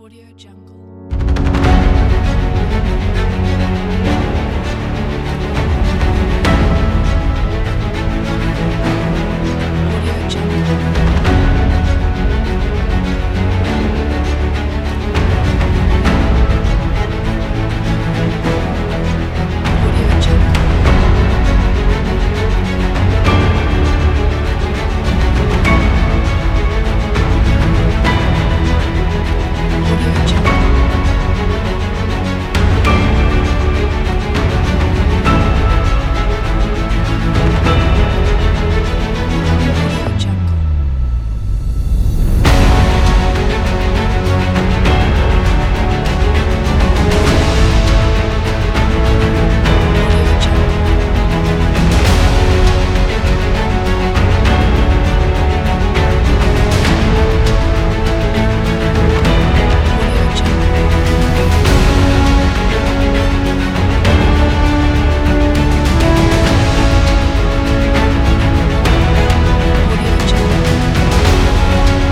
Audio Jungle. Audio Jungle. Audio Jungle. Audio Jungle. Audio Jungle. Audio Jungle. Audio Jungle. Audio Jungle.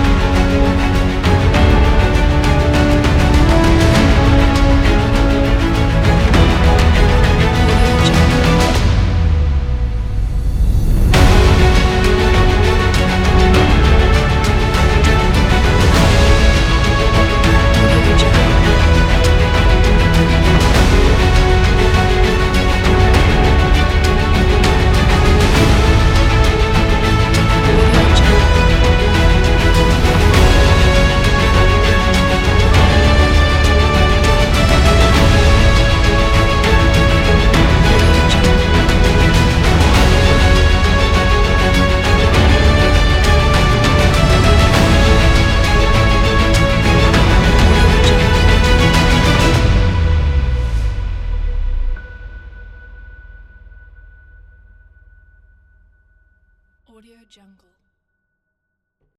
Audio Jungle. Audio Jungle. Audio Jungle. Audio Jungle. Audio Jungle. Audio Jungle.